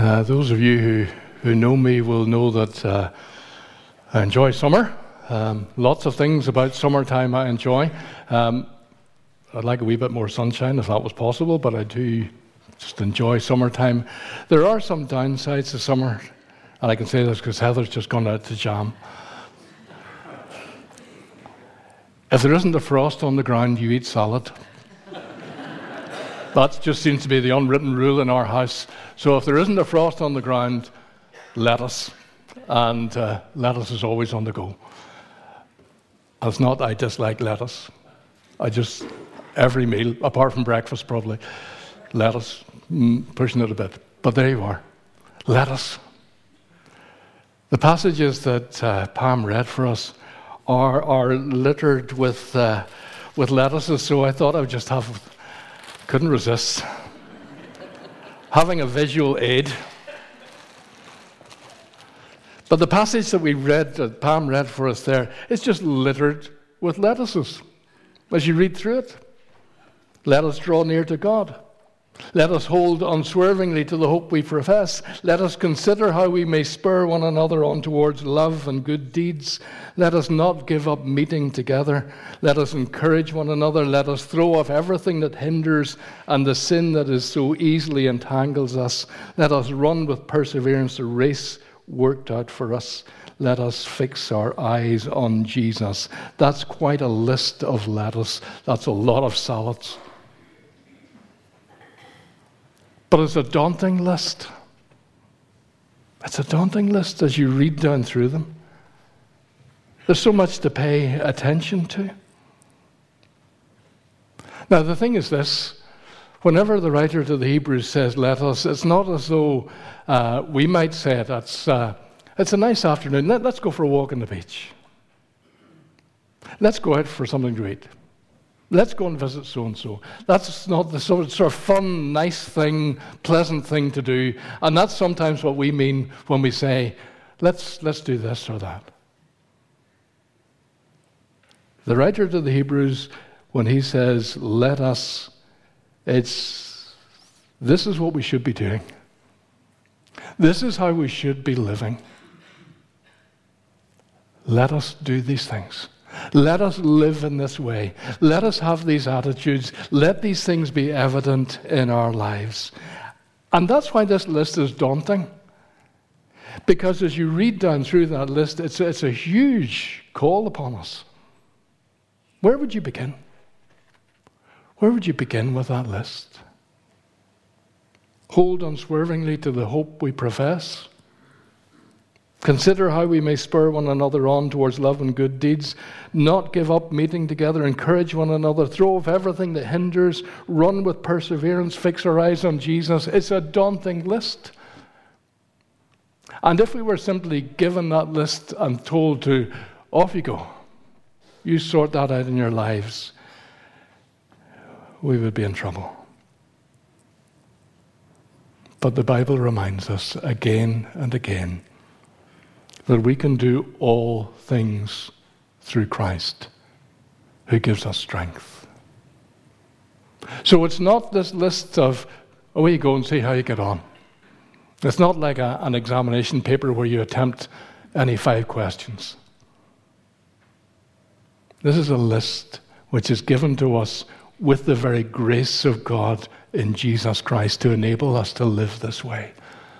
Those of you who know me will know that I enjoy summer. Lots of things about summertime I enjoy. I'd like a wee bit more sunshine if that was possible, but I do just enjoy summertime. There are some downsides to summer, and I can say this because Heather's just gone out to jam. If there isn't a frost on the ground, you eat salad. That just seems to be the unwritten rule in our house. So if there isn't a frost on the ground, lettuce. And lettuce is always on the go. It's not I dislike lettuce. Every meal, apart from breakfast probably, lettuce, pushing it a bit. But there you are, lettuce. The passages that Pam read for us are littered with lettuces, so I thought I would just couldn't resist having a visual aid. But the passage that we read, that Pam read for us there, is just littered with lettuces. As you read through it, let us draw near to God. Let us hold unswervingly to the hope we profess. Let us consider how we may spur one another on towards love and good deeds. Let us not give up meeting together. Let us encourage one another. Let us throw off everything that hinders and the sin that is so easily entangles us. Let us run with perseverance the race worked out for us. Let us fix our eyes on Jesus. That's quite a list of lettuce. That's a lot of salads. But it's a daunting list. It's a daunting list as you read down through them. There's so much to pay attention to. Now, the thing is this. Whenever the writer to the Hebrews says, let us, it's not as though we might say it. It's a nice afternoon. Let's go for a walk on the beach. Let's go out for something to eat. Let's go and visit so-and-so. That's not the sort of fun, nice thing, pleasant thing to do. And that's sometimes what we mean when we say, let's do this or that. The writer to the Hebrews, when he says, let us, this is what we should be doing. This is how we should be living. Let us do these things. Let us live in this way. Let us have these attitudes. Let these things be evident in our lives. And that's why this list is daunting. Because as you read down through that list, it's a huge call upon us. Where would you begin? Where would you begin with that list? Hold unswervingly to the hope we profess. Consider how we may spur one another on towards love and good deeds. Not give up meeting together. Encourage one another. Throw off everything that hinders. Run with perseverance. Fix our eyes on Jesus. It's a daunting list. And if we were simply given that list and told to, off you go, you sort that out in your lives, we would be in trouble. But the Bible reminds us again and again that we can do all things through Christ, who gives us strength. So it's not this list of, away you go and see how you get on. It's not like an examination paper where you attempt any 5 questions. This is a list which is given to us with the very grace of God in Jesus Christ to enable us to live this way.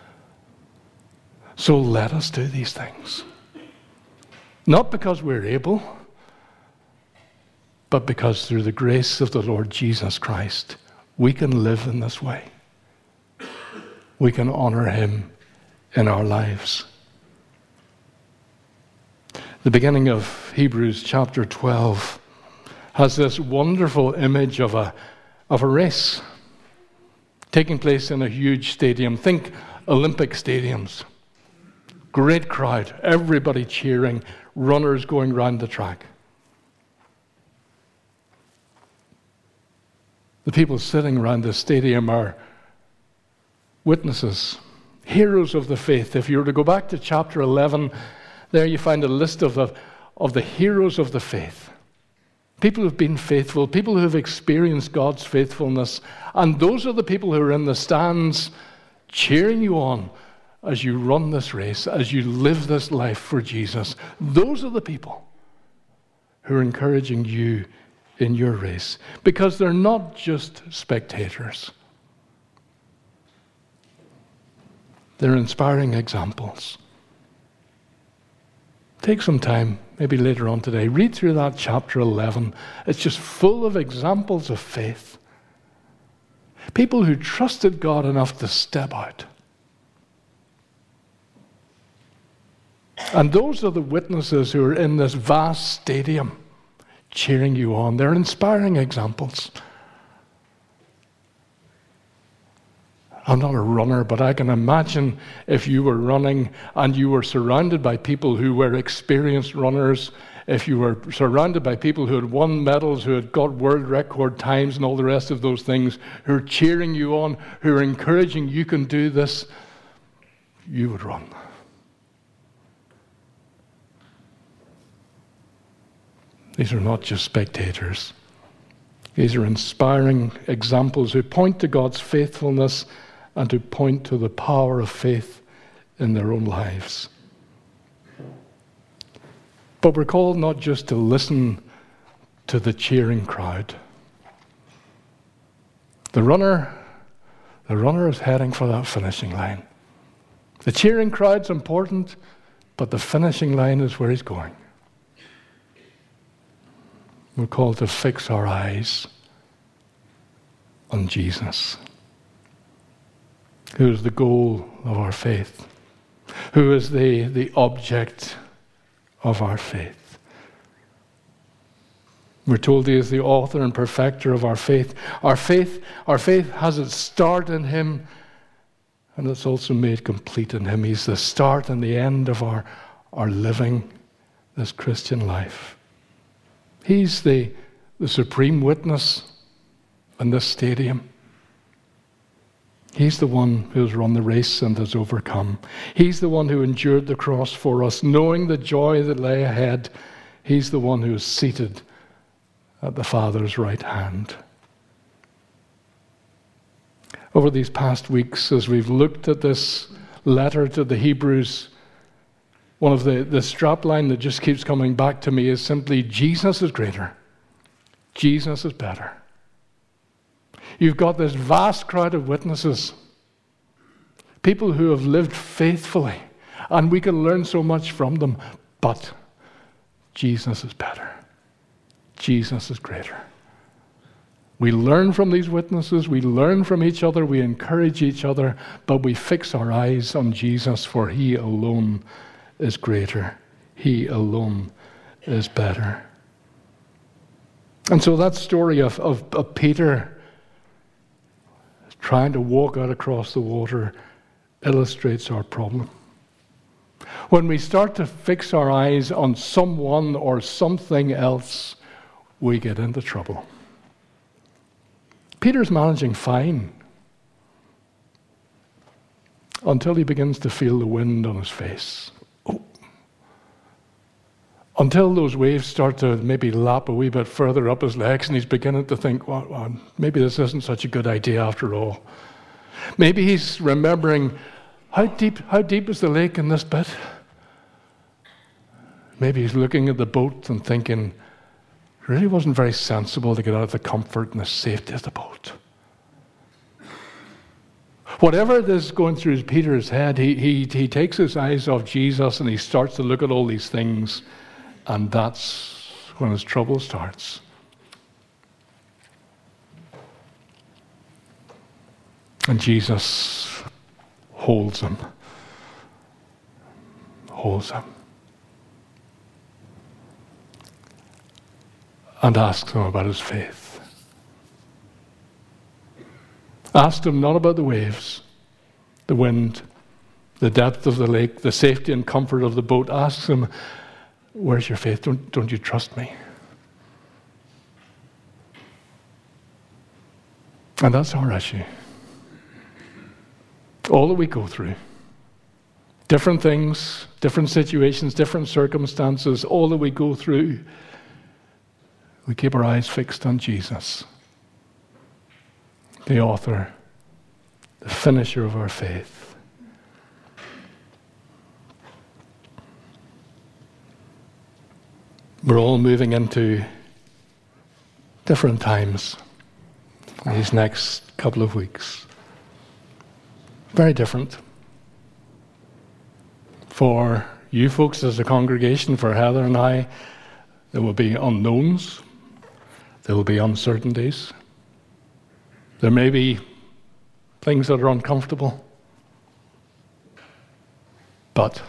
So let us do these things. Not because we're able, but because through the grace of the Lord Jesus Christ, we can live in this way. We can honor Him in our lives. The beginning of Hebrews chapter 12 has this wonderful image of a race taking place in a huge stadium. Think Olympic stadiums. Great crowd, everybody cheering, runners going round the track. The people sitting around the stadium are witnesses, heroes of the faith. If you were to go back to chapter 11, there you find a list of the heroes of the faith. People who've been faithful, people who have experienced God's faithfulness. And those are the people who are in the stands cheering you on as you run this race, as you live this life for Jesus. Those are the people who are encouraging you in your race, because they're not just spectators. They're inspiring examples. Take some time, maybe later on today, read through that chapter 11. It's just full of examples of faith. People who trusted God enough to step out. And those are the witnesses who are in this vast stadium cheering you on. They're inspiring examples. I'm not a runner, but I can imagine if you were running and you were surrounded by people who were experienced runners, if you were surrounded by people who had won medals, who had got world record times and all the rest of those things, who are cheering you on, who are encouraging you can do this, you would run. These are not just spectators. These are inspiring examples who point to God's faithfulness and who point to the power of faith in their own lives. But we're called not just to listen to the cheering crowd. The runner is heading for that finishing line. The cheering crowd's important, but the finishing line is where he's going. We're called to fix our eyes on Jesus, who is the goal of our faith, who is the object of our faith. We're told he is the author and perfecter of our faith. Our faith has its start in him, and it's also made complete in him. He's the start and the end of our living this Christian life. He's the supreme witness in this stadium. He's the one who has run the race and has overcome. He's the one who endured the cross for us, knowing the joy that lay ahead. He's the one who is seated at the Father's right hand. Over these past weeks, as we've looked at this letter to the Hebrews, one of the strapline that just keeps coming back to me is simply, Jesus is greater. Jesus is better. You've got this vast crowd of witnesses, people who have lived faithfully, and we can learn so much from them, but Jesus is better. Jesus is greater. We learn from these witnesses, we learn from each other, we encourage each other, but we fix our eyes on Jesus, for he alone is greater. He alone is better. And so that story of Peter trying to walk out across the water illustrates our problem. When we start to fix our eyes on someone or something else, we get into trouble. Peter's managing fine until he begins to feel the wind on his face. Until those waves start to maybe lap a wee bit further up his legs, and he's beginning to think, well, maybe this isn't such a good idea after all. Maybe he's remembering, how deep is the lake in this bit? Maybe he's looking at the boat and thinking, it really wasn't very sensible to get out of the comfort and the safety of the boat. Whatever it is going through Peter's head, he takes his eyes off Jesus and he starts to look at all these things. And that's when his trouble starts. And Jesus holds him. And asks him about his faith. Asked him not about the waves, the wind, the depth of the lake, the safety and comfort of the boat. Asks him, where's your faith? Don't you trust me? And that's our issue. All that we go through, different things, different situations, different circumstances, all that we go through, we keep our eyes fixed on Jesus, the author the finisher of our faith. We're all moving into different times these next couple of weeks. Very different. For you folks as a congregation, for Heather and I, there will be unknowns. There will be uncertainties. There may be things that are uncomfortable. But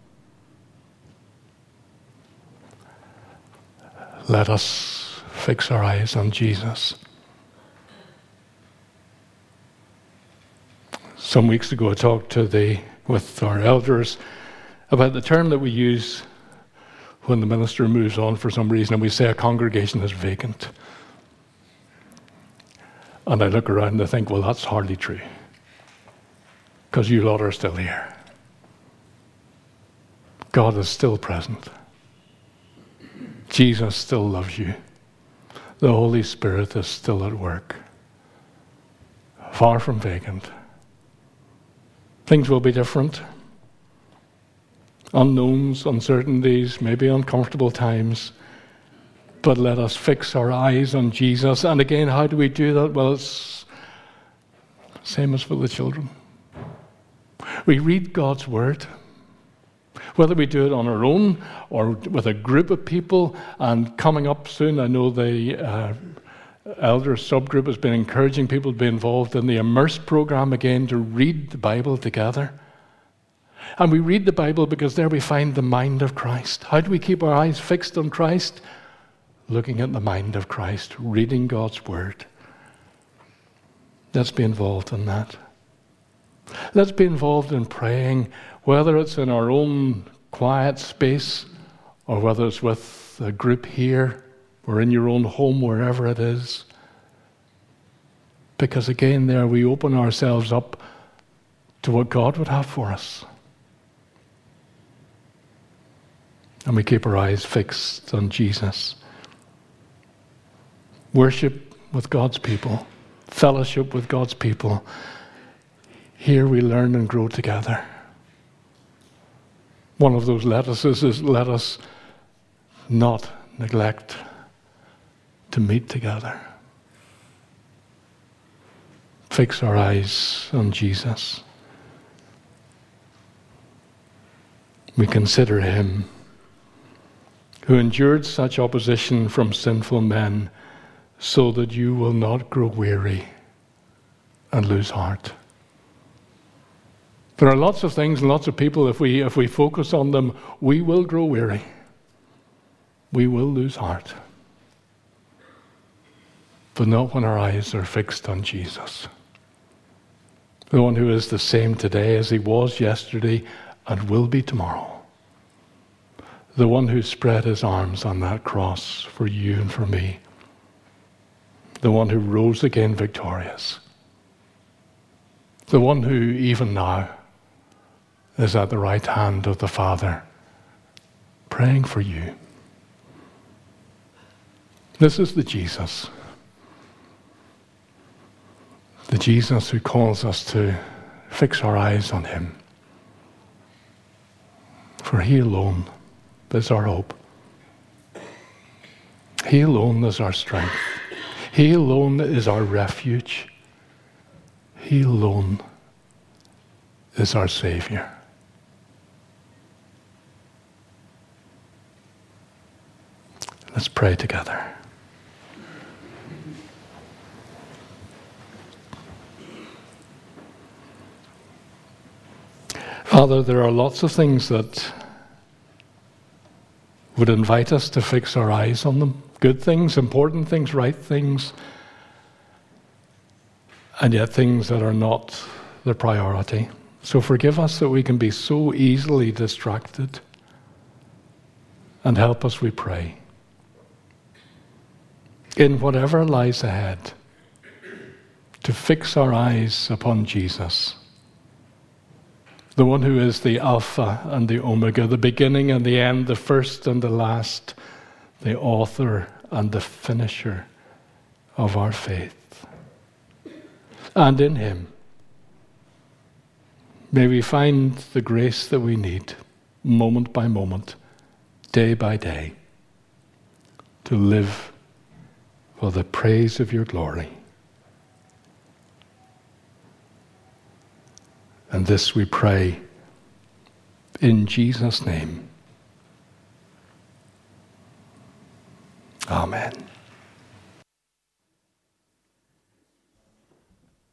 let us fix our eyes on Jesus. Some weeks ago I talked with our elders about the term that we use when the minister moves on for some reason and we say a congregation is vacant. And I look around and I think, well, that's hardly true. Because you lot are still here. God is still present. Jesus still loves you. The Holy Spirit is still at work. Far from vacant. Things will be different. Unknowns, uncertainties, maybe uncomfortable times. But let us fix our eyes on Jesus. And again, how do we do that? Well, it's the same as for the children. We read God's Word. Whether we do it on our own or with a group of people, and coming up soon, I know the elder subgroup has been encouraging people to be involved in the Immerse program again, to read the Bible together. And we read the Bible because there we find the mind of Christ. How do we keep our eyes fixed on Christ? Looking at the mind of Christ, reading God's Word. Let's be involved in that. Let's be involved in praying, whether it's in our own quiet space or whether it's with a group here or in your own home, wherever it is. Because again, there we open ourselves up to what God would have for us. And we keep our eyes fixed on Jesus. Worship with God's people. Fellowship with God's people. Here we learn and grow together. One of those lettuces is let us not neglect to meet together. Fix our eyes on Jesus. We consider him who endured such opposition from sinful men, so that you will not grow weary and lose heart. There are lots of things and lots of people, if we focus on them, we will grow weary. We will lose heart. But not when our eyes are fixed on Jesus. The one who is the same today as he was yesterday and will be tomorrow. The one who spread his arms on that cross for you and for me. The one who rose again victorious. The one who even now is at the right hand of the Father, praying for you. This is the Jesus. The Jesus who calls us to fix our eyes on him. For he alone is our hope. He alone is our strength. He alone is our refuge. He alone is our Savior. Let's pray together. Father, there are lots of things that would invite us to fix our eyes on them. Good things, important things, right things, and yet things that are not the priority. So forgive us that we can be so easily distracted, and help us, we pray, in whatever lies ahead, to fix our eyes upon Jesus, the one who is the Alpha and the Omega, the beginning and the end, the first and the last, the author and the finisher of our faith. And in him May we find the grace that we need, moment by moment, day by day, to live for the praise of your glory. And this we pray in Jesus' name. Amen.